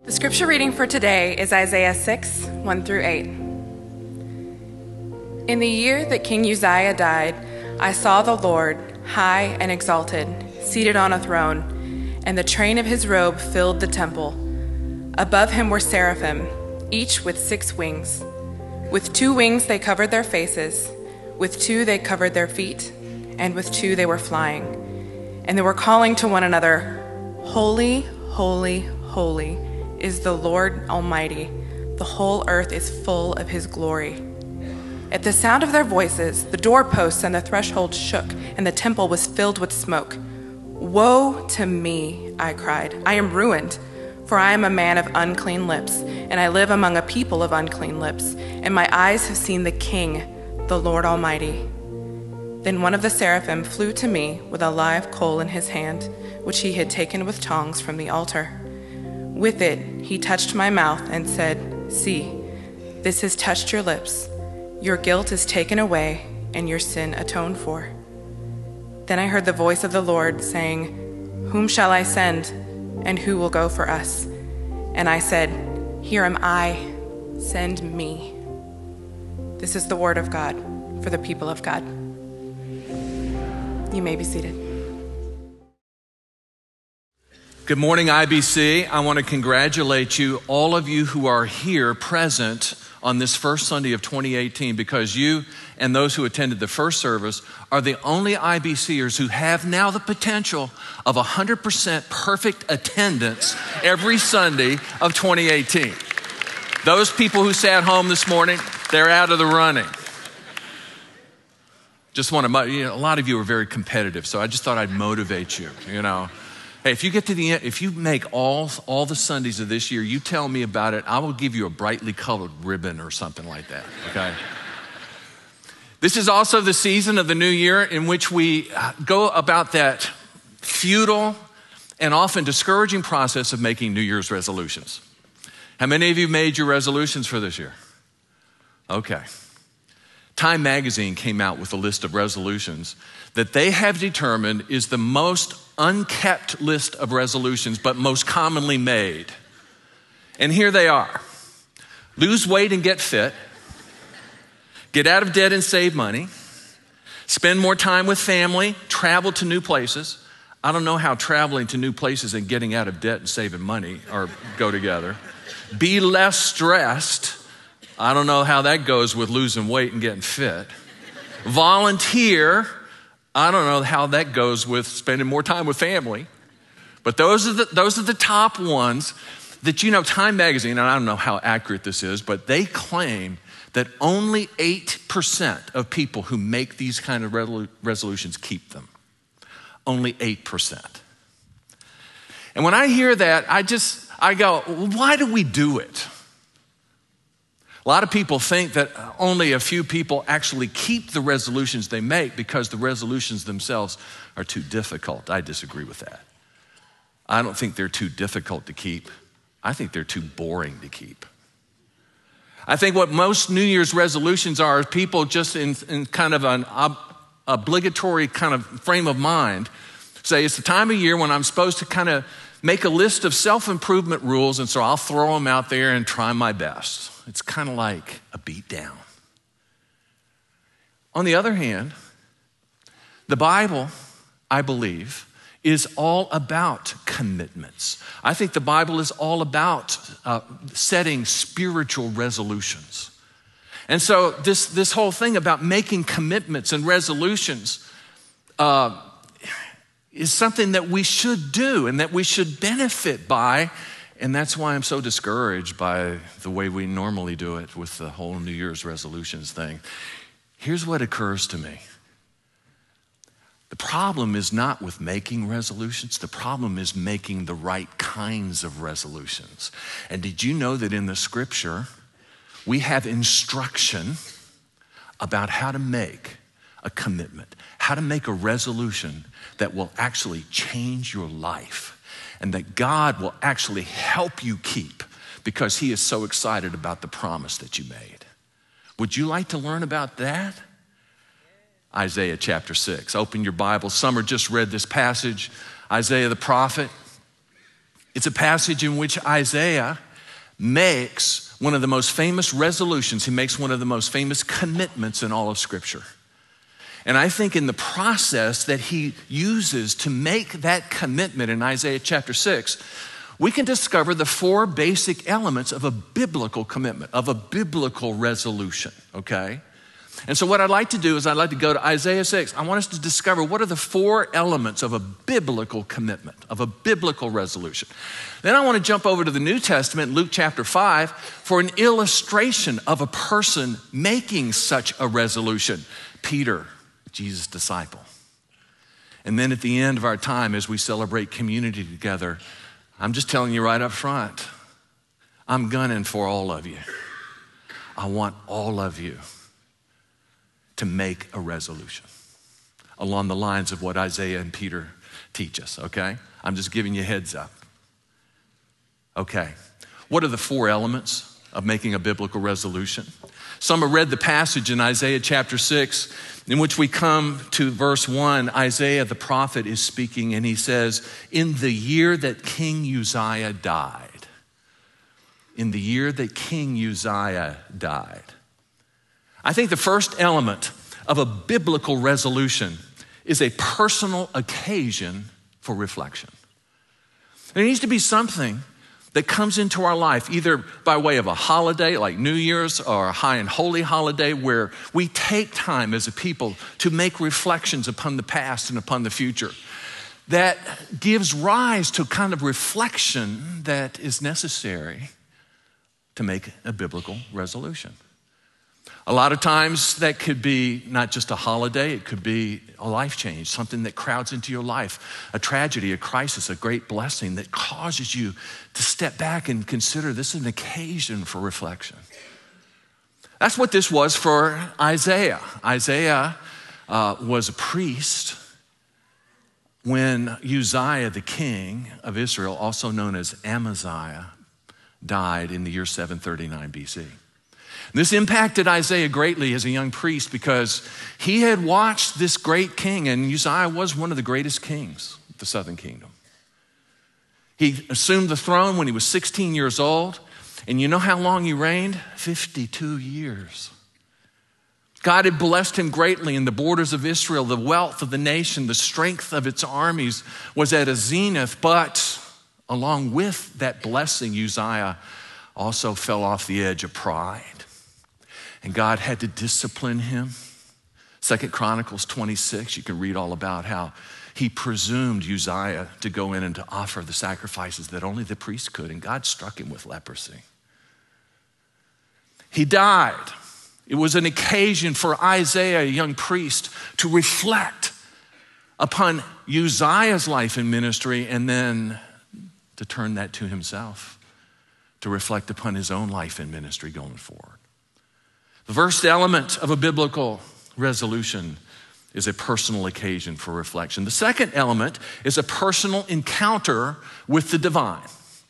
The scripture reading for today is Isaiah 6, 1 through 8. In the year that King Uzziah died, I saw the Lord, high and exalted, seated on a throne, and the train of his robe filled the temple. Above him were seraphim, each with 6 wings. With 2 wings they covered their faces, with 2 they covered their feet, and with 2 they were flying. And they were calling to one another, Holy, holy, holy is the Lord Almighty. The whole earth is full of his glory. At the sound of their voices, the doorposts and the threshold shook, and the temple was filled with smoke. Woe to me, I cried. I am ruined, for I am a man of unclean lips, and I live among a people of unclean lips, and my eyes have seen the King, the Lord Almighty. Then one of the seraphim flew to me with a live coal in his hand, which he had taken with tongs from the altar. With it, he touched my mouth and said, See, this has touched your lips. Your guilt is taken away and your sin atoned for. Then I heard the voice of the Lord saying, Whom shall I send, and who will go for us? And I said, Here am I, send me. This is the word of God for the people of God. You may be seated. Good morning, IBC. I want to congratulate you, all of you who are here present on this first Sunday of 2018, because you and those who attended the first service are the only IBCers who have now the potential of 100% perfect attendance every Sunday of 2018. Those people who sat home this morning, they're out of the running. Just want to, a lot of you are very competitive, so I just thought I'd motivate you, Hey, if you get to the end, if you make all the Sundays of this year, you tell me about it. I will give you a brightly colored ribbon or something like that, okay? This is also the season of the new year in which we go about that futile and often discouraging process of making New Year's resolutions. How many of you made your resolutions for this year? Okay. Time magazine came out with a list of resolutions that they have determined is the most unkept list of resolutions, but most commonly made. And here they are. Lose weight and get fit. Get out of debt and save money. Spend more time with family. Travel to new places. I don't know how traveling to new places and getting out of debt and saving money go together. Be less stressed. I don't know how that goes with losing weight and getting fit. Volunteer. I don't know how that goes with spending more time with family. But those are the top ones that, Time Magazine, and I don't know how accurate this is, but they claim that only 8% of people who make these kind of resolutions keep them. Only 8%. And when I hear that, I go, why do we do it? A lot of people think that only a few people actually keep the resolutions they make because the resolutions themselves are too difficult. I disagree with that. I don't think they're too difficult to keep. I think they're too boring to keep. I think what most New Year's resolutions are people just in kind of an obligatory kind of frame of mind say it's the time of year when I'm supposed to kind of make a list of self-improvement rules, and so I'll throw them out there and try my best. It's kind of like a beat down. On the other hand, the Bible, I believe, is all about commitments. I think the Bible is all about setting spiritual resolutions. And so this whole thing about making commitments and resolutions is something that we should do and that we should benefit by. And that's why I'm so discouraged by the way we normally do it with the whole New Year's resolutions thing. Here's what occurs to me. The problem is not with making resolutions. The problem is making the right kinds of resolutions. And did you know that in the scripture, we have instruction about how to make a commitment, how to make a resolution that will actually change your life and that God will actually help you keep because he is so excited about the promise that you made. Would you like to learn about that? Isaiah chapter 6. Open your Bible. Summer just read this passage. Isaiah the prophet It's a passage in which Isaiah makes one of the most famous resolutions. He makes one of the most famous commitments in all of Scripture. And I think in the process that he uses to make that commitment in Isaiah chapter 6, we can discover the four basic elements of a biblical commitment, of a biblical resolution, okay? And so what I'd like to do is I'd like to go to Isaiah 6. I want us to discover what are the four elements of a biblical commitment, of a biblical resolution. Then I want to jump over to the New Testament, Luke chapter 5, for an illustration of a person making such a resolution. Peter, Jesus' disciple. And then at the end of our time, as we celebrate community together, I'm just telling you right up front, I'm gunning for all of you. I want all of you to make a resolution along the lines of what Isaiah and Peter teach us, okay? I'm just giving you a heads up. Okay, what are the four elements of making a biblical resolution? Some have read the passage in Isaiah chapter 6, in which we come to verse 1. Isaiah the prophet is speaking, and he says, in the year that King Uzziah died, in the year that King Uzziah died. I think the first element of a biblical resolution is a personal occasion for reflection. There needs to be something that comes into our life, either by way of a holiday like New Year's or a high and holy holiday, where we take time as a people to make reflections upon the past and upon the future, that gives rise to a kind of reflection that is necessary to make a biblical resolution. A lot of times that could be not just a holiday, it could be a life change, something that crowds into your life, a tragedy, a crisis, a great blessing that causes you to step back and consider this an occasion for reflection. That's what this was for Isaiah. Isaiah was a priest when Uzziah, the king of Israel, also known as Amaziah, died in the year 739 BC. This impacted Isaiah greatly as a young priest because he had watched this great king, and Uzziah was one of the greatest kings of the southern kingdom. He assumed the throne when he was 16 years old, and you know how long he reigned? 52 years. God had blessed him greatly in the borders of Israel. The wealth of the nation, the strength of its armies was at a zenith, but along with that blessing, Uzziah also fell off the edge of pride. And God had to discipline him. 2 Chronicles 26, you can read all about how he presumed Uzziah to go in and to offer the sacrifices that only the priest could, and God struck him with leprosy. He died. It was an occasion for Isaiah, a young priest, to reflect upon Uzziah's life and ministry, and then to turn that to himself, to reflect upon his own life and ministry going forward. The first element of a biblical resolution is a personal occasion for reflection. The second element is a personal encounter with the divine.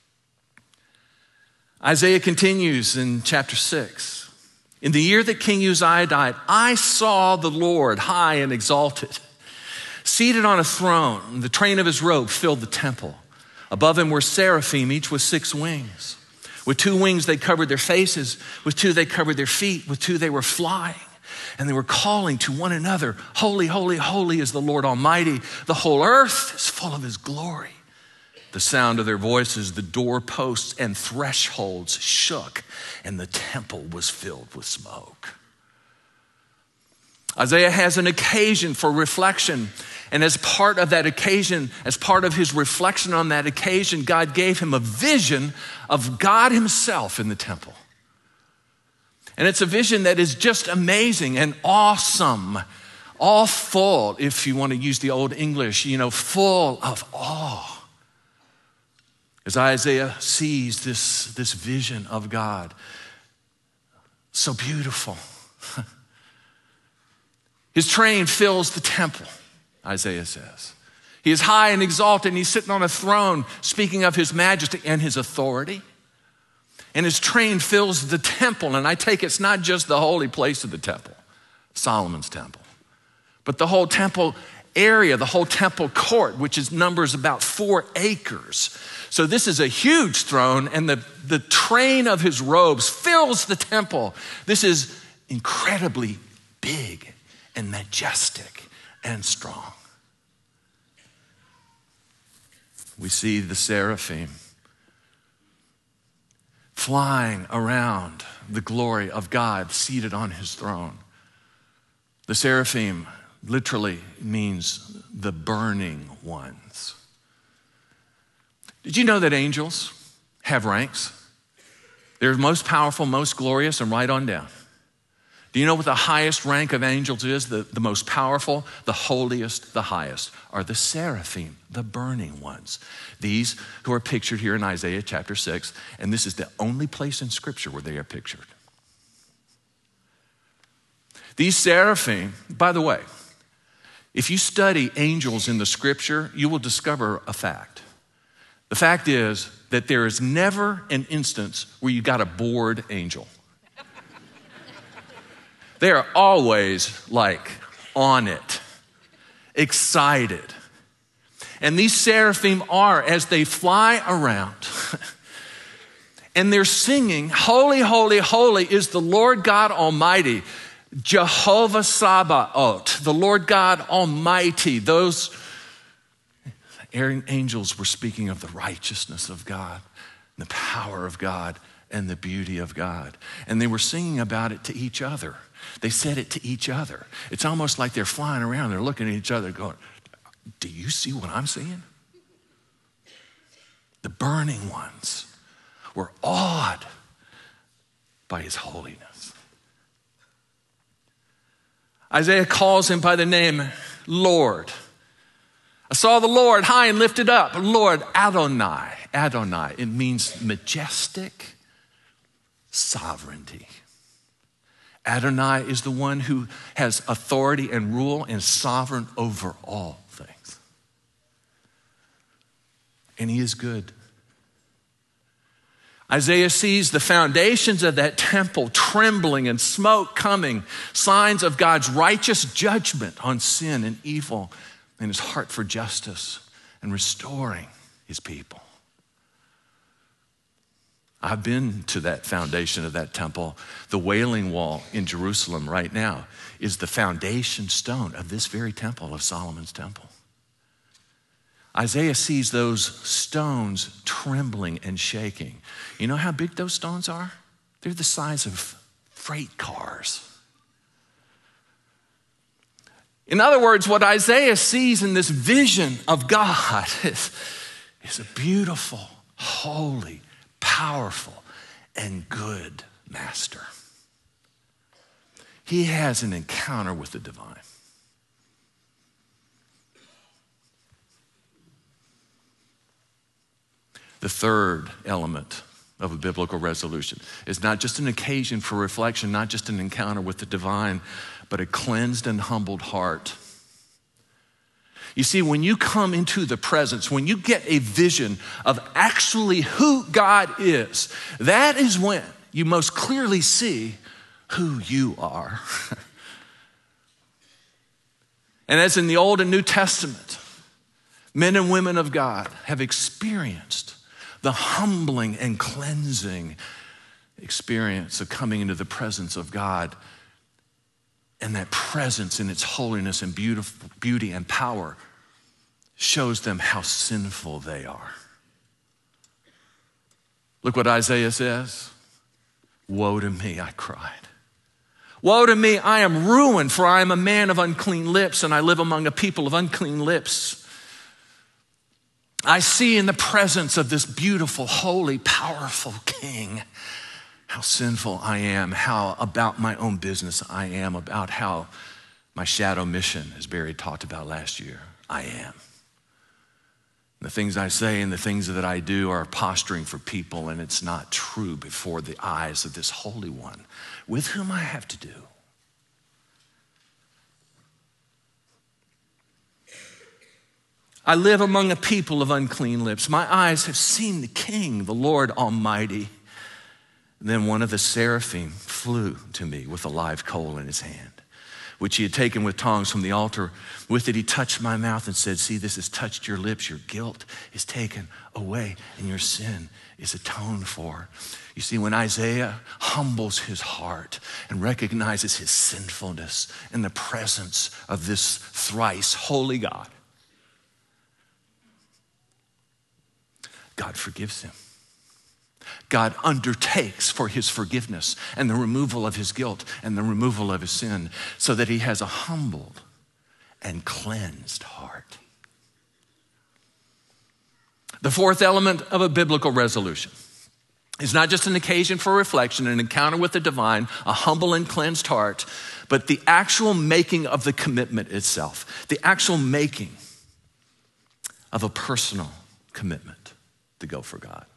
Isaiah continues in chapter 6. In the year that King Uzziah died, I saw the Lord high and exalted, seated on a throne. The train of his robe filled the temple. Above him were seraphim, each with 6 wings. With 2 wings, they covered their faces. With 2, they covered their feet. With 2, they were flying. And they were calling to one another, holy, holy, holy is the Lord Almighty. The whole earth is full of his glory. The sound of their voices, the doorposts and thresholds shook, and the temple was filled with smoke. Isaiah has an occasion for reflection. And as part of that occasion, as part of his reflection on that occasion, God gave him a vision of God himself in the temple. And it's a vision that is just amazing and awesome, all full, if you want to use the old English, full of awe. As Isaiah sees this vision of God, so beautiful. His train fills the temple, Isaiah says. He is high and exalted, and he's sitting on a throne, speaking of his majesty and his authority. And his train fills the temple, and I take it's not just the holy place of the temple, Solomon's temple, but the whole temple area, the whole temple court, which numbers about 4 acres. So this is a huge throne, and the train of his robes fills the temple. This is incredibly big and majestic and strong. We see the seraphim flying around the glory of God seated on his throne. The seraphim literally means the burning ones. Did you know that angels have ranks? They're most powerful, most glorious, and right on down. Do you know what the highest rank of angels is? The most powerful, the holiest, the highest are the seraphim, the burning ones. These who are pictured here in Isaiah chapter 6, and this is the only place in Scripture where they are pictured. These seraphim, by the way, if you study angels in the Scripture, you will discover a fact. The fact is that there is never an instance where you got a bored angel. They are always like on it, excited. And these seraphim are, as they fly around, and they're singing, "Holy, holy, holy is the Lord God Almighty, Jehovah Sabaoth, the Lord God Almighty." Those angels were speaking of the righteousness of God, the power of God, and the beauty of God. And they were singing about it to each other. They said it to each other. It's almost like they're flying around, they're looking at each other going, "Do you see what I'm seeing?" The burning ones were awed by his holiness. Isaiah calls him by the name Lord. I saw the Lord high and lifted up. Lord Adonai. Adonai. It means majestic sovereignty. Adonai is the one who has authority and rule and sovereign over all things. And he is good. Isaiah sees the foundations of that temple trembling and smoke coming, signs of God's righteous judgment on sin and evil and his heart for justice and restoring his people. I've been to that foundation of that temple. The Wailing Wall in Jerusalem right now is the foundation stone of this very temple, of Solomon's temple. Isaiah sees those stones trembling and shaking. You know how big those stones are? They're the size of freight cars. In other words, what Isaiah sees in this vision of God is a beautiful, holy, powerful, and good master. He has an encounter with the divine. The third element of a biblical resolution is not just an occasion for reflection, not just an encounter with the divine, but a cleansed and humbled heart. You see, when you come into the presence, when you get a vision of actually who God is, that is when you most clearly see who you are. And as in the Old and New Testament, men and women of God have experienced the humbling and cleansing experience of coming into the presence of God. And that presence in its holiness and beauty and power shows them how sinful they are. Look what Isaiah says. "Woe to me," I cried. "Woe to me, I am ruined, for I am a man of unclean lips, and I live among a people of unclean lips. I see in the presence of this beautiful, holy, powerful King how sinful I am, how about my own business I am, about how my shadow mission, as Barry talked about last year, I am. The things I say and the things that I do are posturing for people, and it's not true before the eyes of this Holy One with whom I have to do." I live among a people of unclean lips. My eyes have seen the King, the Lord Almighty. And then one of the seraphim flew to me with a live coal in his hand. which he had taken with tongs from the altar. With it he touched my mouth and said, see, this has touched your lips. Your guilt is taken away and your sin is atoned for. You see, when Isaiah humbles his heart and recognizes his sinfulness in the presence of this thrice holy God, God forgives him. God undertakes for his forgiveness and the removal of his guilt and the removal of his sin so that he has a humbled and cleansed heart. The fourth element of a biblical resolution is not just an occasion for reflection, an encounter with the divine, a humble and cleansed heart, but the actual making of the commitment itself, the actual making of a personal commitment to go for God.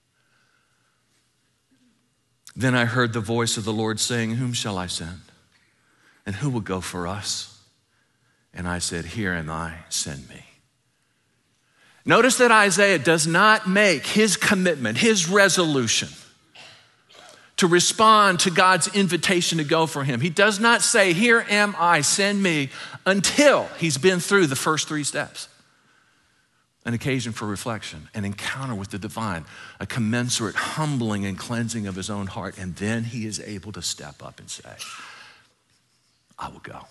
Then I heard the voice of the Lord saying, whom shall I send? And who will go for us? And I said, here am I, send me. Notice that Isaiah does not make his commitment, his resolution to respond to God's invitation to go for him. He does not say, here am I, send me, until he's been through the first three steps. An occasion for reflection, an encounter with the divine, a commensurate humbling and cleansing of his own heart, and then he is able to step up and say, I will go.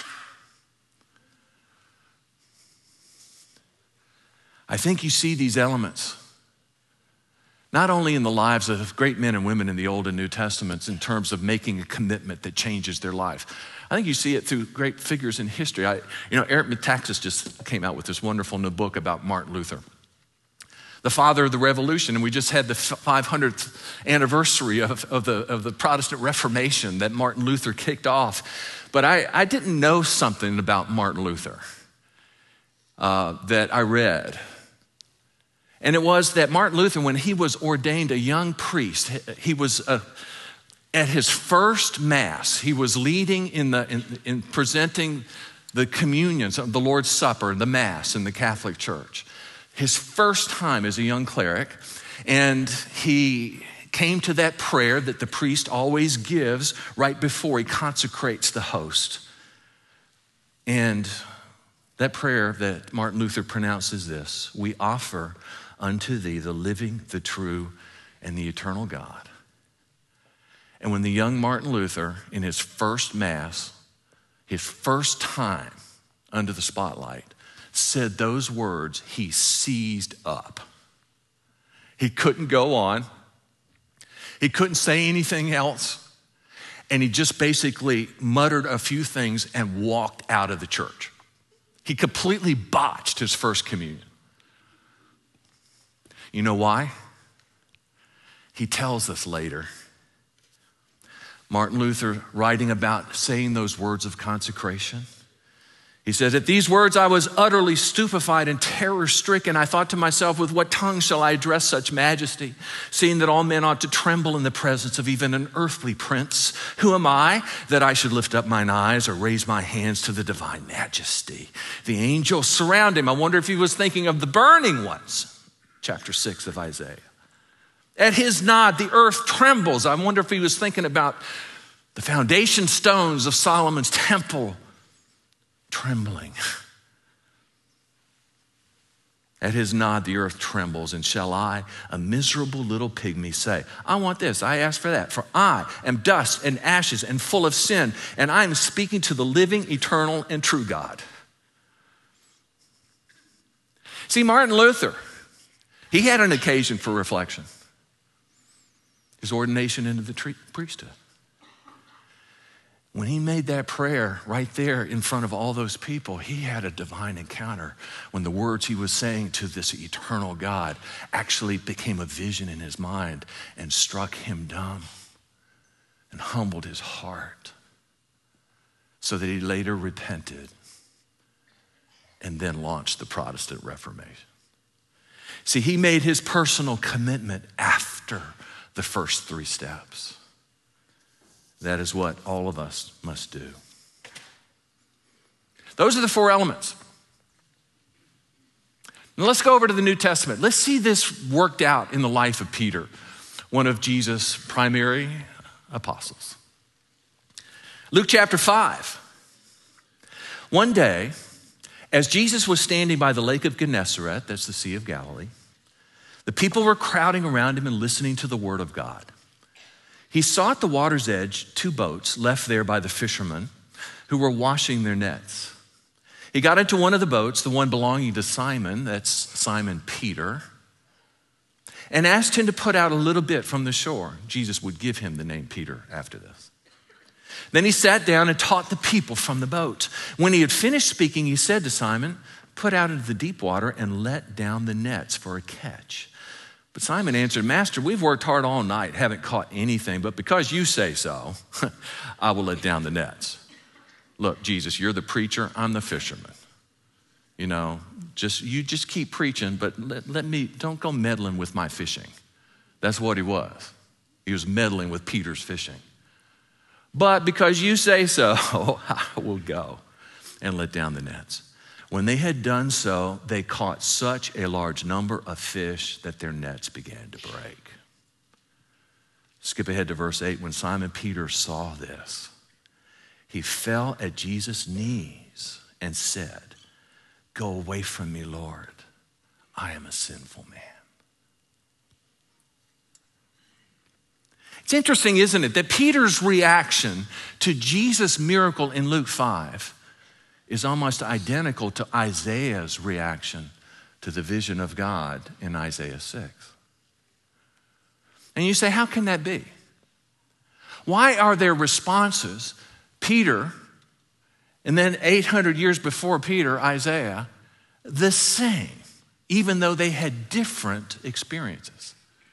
I think you see these elements not only in the lives of great men and women in the Old and New Testaments in terms of making a commitment that changes their life. I think you see it through great figures in history. Eric Metaxas just came out with this wonderful new book about Martin Luther, the father of the Revolution, and we just had the 500th anniversary of the Protestant Reformation that Martin Luther kicked off. But I didn't know something about Martin Luther that I read. And it was that Martin Luther, when he was ordained a young priest, he was at his first Mass, he was leading in presenting the communions of the Lord's Supper, the Mass in the Catholic Church. His first time as a young cleric, and he came to that prayer that the priest always gives right before he consecrates the host. And that prayer that Martin Luther pronounces this: we offer unto thee the living, the true, and the eternal God. And when the young Martin Luther, in his first Mass, his first time under the spotlight, said those words, he seized up. He couldn't go on. He couldn't say anything else. And he just basically muttered a few things and walked out of the church. He completely botched his first communion. You know why? He tells us later. Martin Luther, writing about saying those words of consecration, he says, at these words I was utterly stupefied and terror-stricken. I thought to myself, with what tongue shall I address such majesty, seeing that all men ought to tremble in the presence of even an earthly prince? Who am I that I should lift up mine eyes or raise my hands to the divine majesty? The angels surround him. I wonder if he was thinking of the burning ones. Chapter 6 of Isaiah. At his nod, the earth trembles. I wonder if he was thinking about the foundation stones of Solomon's temple trembling. At his nod, the earth trembles. And shall I, a miserable little pygmy, say, I want this, I ask for that, for I am dust and ashes and full of sin, and I am speaking to the living, eternal, and true God. See, Martin Luther, he had an occasion for reflection. His ordination into the priesthood. When he made that prayer right there in front of all those people, he had a divine encounter when the words he was saying to this eternal God actually became a vision in his mind and struck him dumb and humbled his heart so that he later repented and then launched the Protestant Reformation. See, he made his personal commitment after the first three steps. That is what all of us must do. Those are the four elements. Now let's go over to the New Testament. Let's see this worked out in the life of Peter, one of Jesus' primary apostles. Luke chapter 5. One day, as Jesus was standing by the lake of Gennesaret, that's the Sea of Galilee, the people were crowding around him and listening to the word of God. He saw at the water's edge 2 boats left there by the fishermen who were washing their nets. He got into one of the boats, the one belonging to Simon, that's Simon Peter, and asked him to put out a little bit from the shore. Jesus would give him the name Peter after this. Then he sat down and taught the people from the boat. When he had finished speaking, he said to Simon, "Put out into the deep water and let down the nets for a catch." But Simon answered, "Master, we've worked hard all night, haven't caught anything, but because you say so, I will let down the nets." Look, Jesus, you're the preacher, I'm the fisherman. You know, you just keep preaching, but don't go meddling with my fishing. That's what he was. He was meddling with Peter's fishing. But because you say so, I will go and let down the nets. When they had done so, they caught such a large number of fish that their nets began to break. Skip ahead to verse 8. When Simon Peter saw this, he fell at Jesus' knees and said, "Go away from me, Lord. I am a sinful man." It's interesting, isn't it, that Peter's reaction to Jesus' miracle in Luke 5 is almost identical to Isaiah's reaction to the vision of God in Isaiah 6. And you say, how can that be? Why are their responses, Peter, and then 800 years before Peter, Isaiah, the same, even though they had different experiences?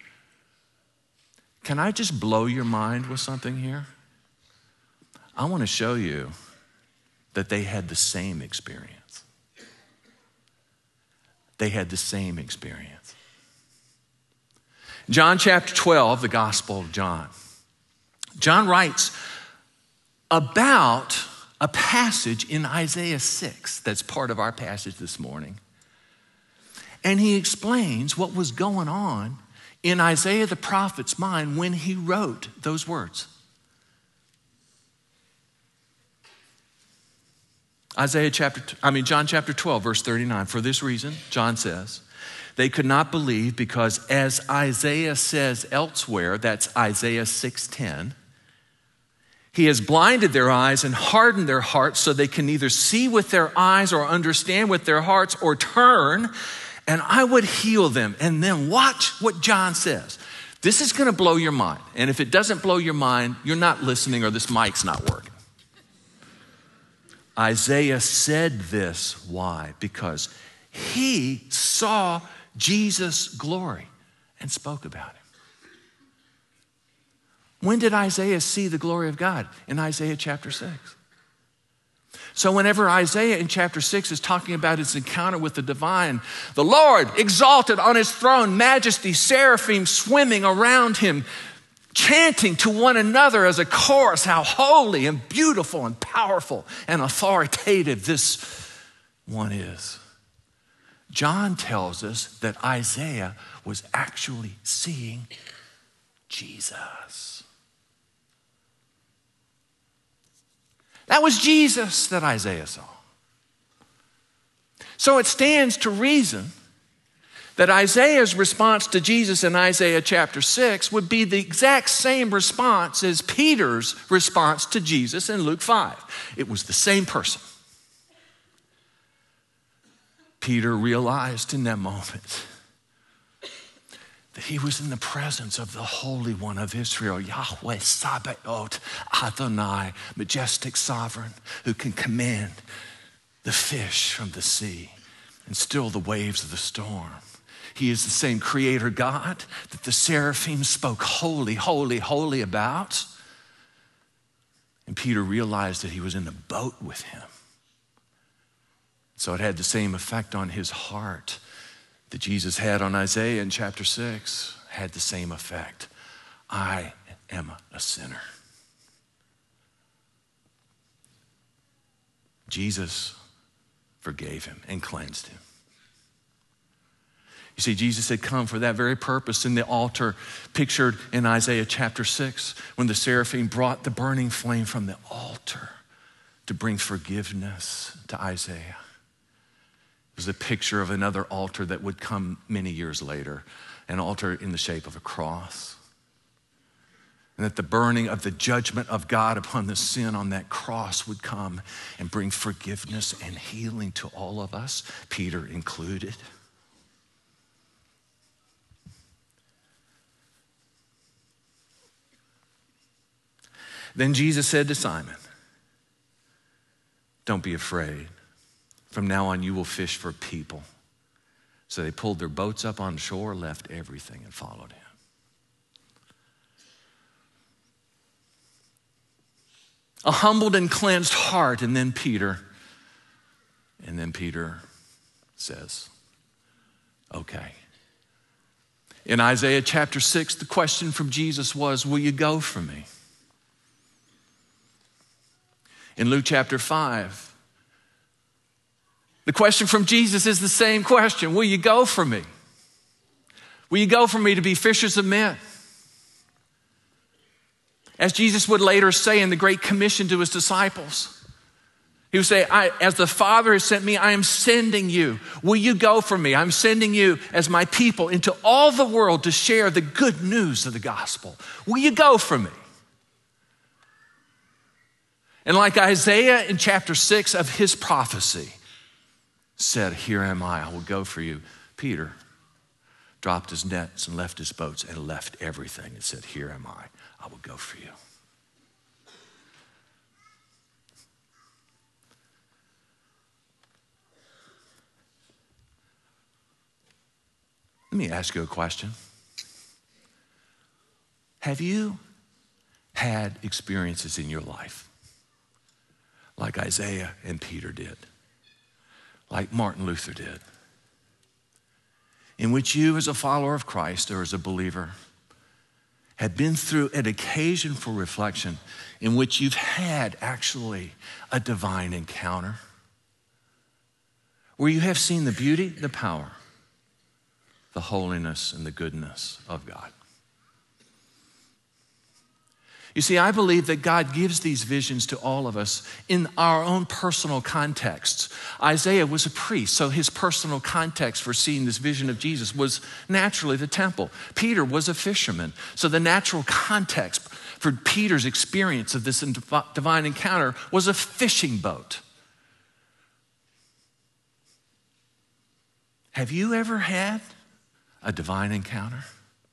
Can I just blow your mind with something here? I want to show you that they had the same experience. They had the same experience. John chapter 12, the Gospel of John. John writes about a passage in Isaiah 6 that's part of our passage this morning. And he explains what was going on in Isaiah the prophet's mind when he wrote those words. John chapter 12, verse 39. For this reason, John says, they could not believe because as Isaiah says elsewhere, that's Isaiah 6:10, he has blinded their eyes and hardened their hearts so they can neither see with their eyes or understand with their hearts or turn, and I would heal them. And then watch what John says. This is going to blow your mind. And if it doesn't blow your mind, you're not listening or this mic's not working. Isaiah said this, why? Because he saw Jesus' glory and spoke about him. When did Isaiah see the glory of God? In Isaiah chapter 6. So whenever Isaiah in chapter 6 is talking about his encounter with the divine, the Lord exalted on his throne, majesty, seraphim swimming around him, chanting to one another as a chorus how holy and beautiful and powerful and authoritative this one is. John tells us that Isaiah was actually seeing Jesus. That was Jesus that Isaiah saw. So it stands to reason that Isaiah's response to Jesus in Isaiah chapter 6 would be the exact same response as Peter's response to Jesus in Luke 5. It was the same person. Peter realized in that moment that he was in the presence of the Holy One of Israel, Yahweh Sabaoth, Adonai, majestic sovereign, who can command the fish from the sea and still the waves of the storm. He is the same creator God that the seraphim spoke holy, holy, holy about. And Peter realized that he was in the boat with him. So it had the same effect on his heart that Jesus had on Isaiah in chapter 6, had the same effect. I am a sinner. Jesus forgave him and cleansed him. You see, Jesus had come for that very purpose in the altar pictured in Isaiah chapter 6, when the seraphim brought the burning flame from the altar to bring forgiveness to Isaiah. It was a picture of another altar that would come many years later, an altar in the shape of a cross. And that the burning of the judgment of God upon the sin on that cross would come and bring forgiveness and healing to all of us, Peter included. Then Jesus said to Simon, "Don't be afraid. From now on you will fish for people." So they pulled their boats up on shore, left everything, and followed him. A humbled and cleansed heart, and then Peter says, okay. In Isaiah chapter 6, the question from Jesus was, will you go for me? In Luke chapter 5, the question from Jesus is the same question. Will you go for me? Will you go for me to be fishers of men? As Jesus would later say in the Great Commission to his disciples, he would say, as the Father has sent me, I am sending you. Will you go for me? I'm sending you as my people into all the world to share the good news of the gospel. Will you go for me? And like Isaiah in chapter 6 of his prophecy said, here am I will go for you. Peter dropped his nets and left his boats and left everything and said, here am I will go for you. Let me ask you a question. Have you had experiences in your life like Isaiah and Peter did, like Martin Luther did, in which you as a follower of Christ or as a believer had been through an occasion for reflection in which you've had actually a divine encounter, where you have seen the beauty, the power, the holiness, and the goodness of God? You see, I believe that God gives these visions to all of us in our own personal contexts. Isaiah was a priest, so his personal context for seeing this vision of Jesus was naturally the temple. Peter was a fisherman, so the natural context for Peter's experience of this divine encounter was a fishing boat. Have you ever had a divine encounter?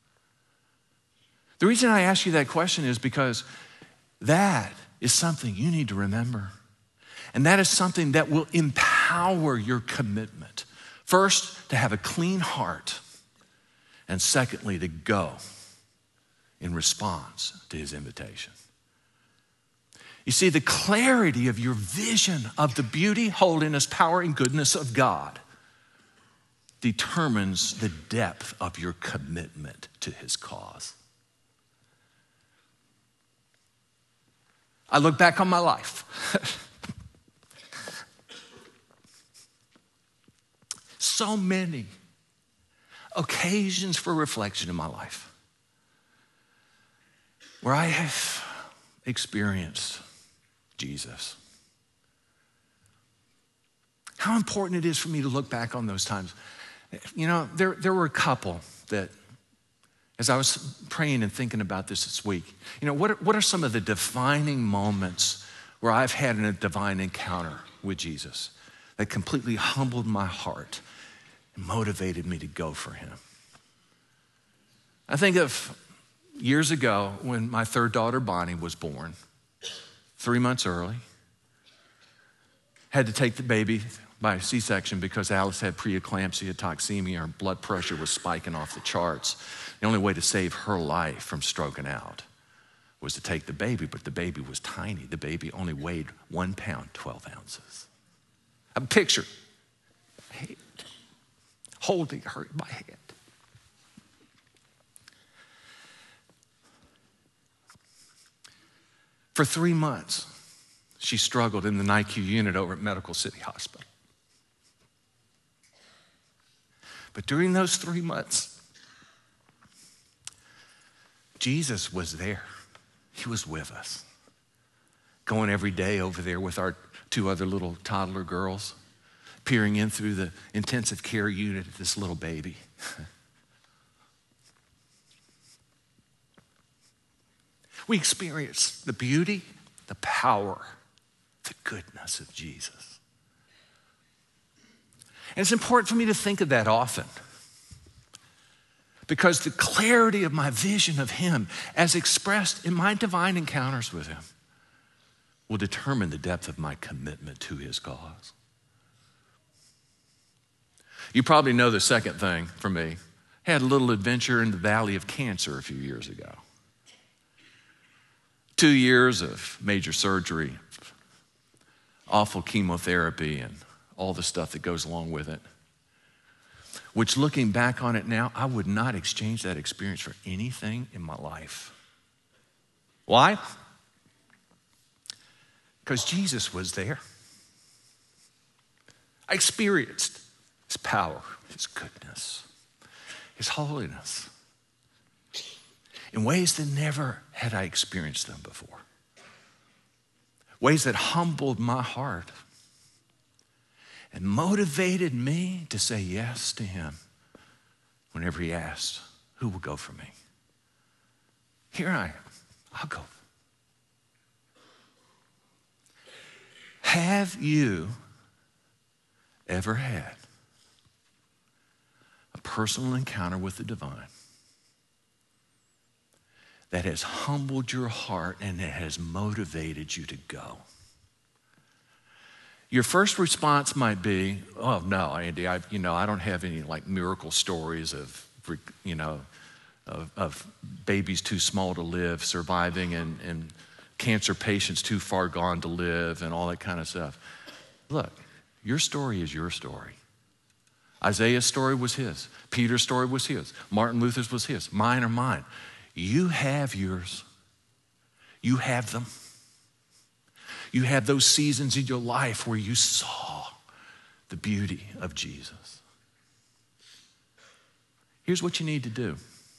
The reason I ask you that question is because that is something you need to remember. And that is something that will empower your commitment. First, to have a clean heart. And secondly, to go in response to his invitation. You see, the clarity of your vision of the beauty, holiness, power, and goodness of God determines the depth of your commitment to his cause. I look back on my life. So many occasions for reflection in my life where I have experienced Jesus. How important it is for me to look back on those times. You know, there were a couple that, as I was praying and thinking about this week, you know, what are some of the defining moments where I've had a divine encounter with Jesus that completely humbled my heart and motivated me to go for him? I think of years ago when my third daughter, Bonnie, was born, 3 months early. Had to take the baby by C-section because Alice had preeclampsia, toxemia, her blood pressure was spiking off the charts. The only way to save her life from stroking out was to take the baby, but the baby was tiny. The baby only weighed 1 pound, 12 ounces. A picture, holding her in my hand. For 3 months, she struggled in the NICU unit over at Medical City Hospital. But during those 3 months, Jesus was there. He was with us. going every day over there with our 2 other little toddler girls, peering in through the intensive care unit at this little baby. We experience the beauty, the power, the goodness of Jesus. And it's important for me to think of that often, because the clarity of my vision of him as expressed in my divine encounters with him will determine the depth of my commitment to his cause. You probably know the second thing for me. I had a little adventure in the valley of cancer a few years ago. 2 years of major surgery, awful chemotherapy, and all the stuff that goes along with it, which, looking back on it now, I would not exchange that experience for anything in my life. Why? Because Jesus was there. I experienced his power, his goodness, his holiness in ways that never had I experienced them before. Ways that humbled my heart and motivated me to say yes to him whenever he asked, who will go for me? Here I am, I'll go. Have you ever had a personal encounter with the divine that has humbled your heart and that has motivated you to go? Your first response might be, oh no, Andy, I don't have any like miracle stories of babies too small to live surviving and cancer patients too far gone to live and all that kind of stuff. Look, your story is your story. Isaiah's story was his. Peter's story was his. Martin Luther's was his. Mine are mine. You have yours. You have them. You have those seasons in your life where you saw the beauty of Jesus. Here's what you need to do.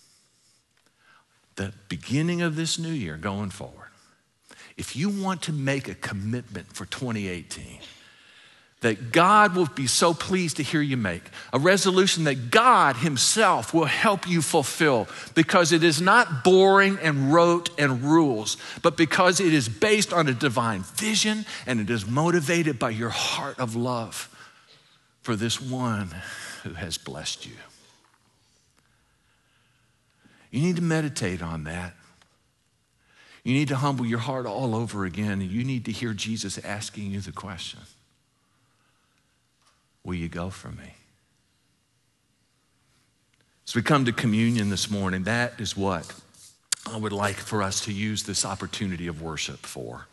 The beginning of this new year going forward, if you want to make a commitment for 2018 that God will be so pleased to hear you make, a resolution that God himself will help you fulfill, because it is not boring and rote and rules, but because it is based on a divine vision and it is motivated by your heart of love for this one who has blessed you. You need to meditate on that. You need to humble your heart all over again, and you need to hear Jesus asking you the question, will you go for me? As we come to communion this morning, that is what I would like for us to use this opportunity of worship for.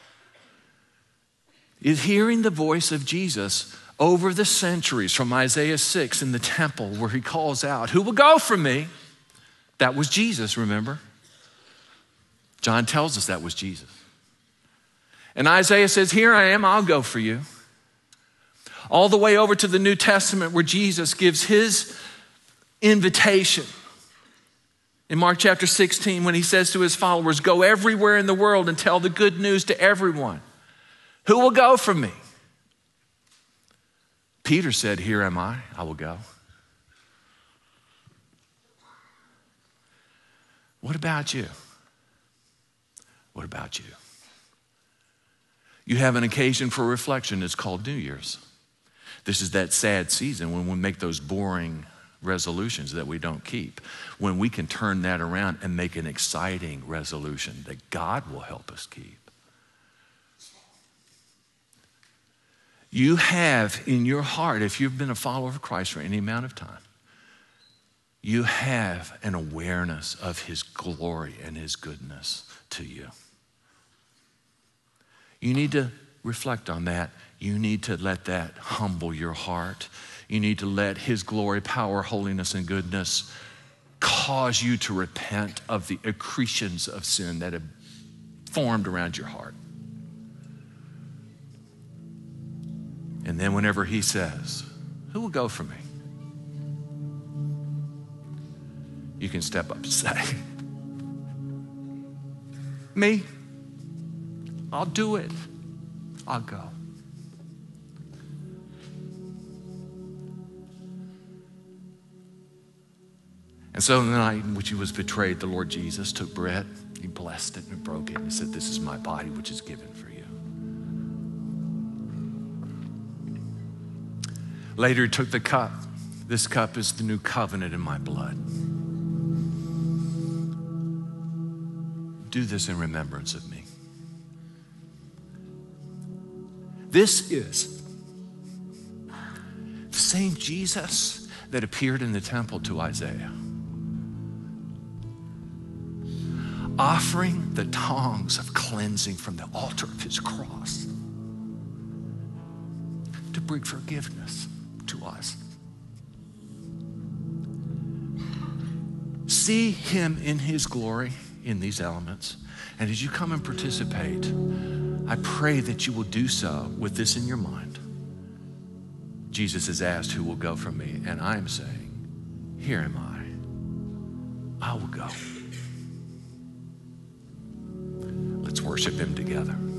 Is hearing the voice of Jesus over the centuries from Isaiah 6 in the temple where he calls out, who will go for me? That was Jesus, remember? John tells us that was Jesus. And Isaiah says, here I am, I'll go for you. All the way over to the New Testament where Jesus gives his invitation. In Mark chapter 16, when he says to his followers, go everywhere in the world and tell the good news to everyone. Who will go for me? Peter said, here am I will go. What about you? What about you? You have an occasion for reflection. It's called New Year's. This is that sad season when we make those boring resolutions that we don't keep, when we can turn that around and make an exciting resolution that God will help us keep. You have in your heart, if you've been a follower of Christ for any amount of time, you have an awareness of his glory and his goodness to you. You need to reflect on that. You need to let that humble your heart. You need to let his glory, power, holiness, and goodness cause you to repent of the accretions of sin that have formed around your heart. And then whenever he says, who will go for me? You can step up and say, me. I'll do it. I'll go. And so the night in which he was betrayed, the Lord Jesus took bread, he blessed it and broke it, and he said, this is my body which is given for you. Later he took the cup. This cup is the new covenant in my blood. Do this in remembrance of me. This is the same Jesus that appeared in the temple to Isaiah, offering the tongs of cleansing from the altar of his cross to bring forgiveness to us. See him in his glory in these elements. And as you come and participate, I pray that you will do so with this in your mind. Jesus has asked, who will go from me? And I am saying, here am I will go. Let's worship him together.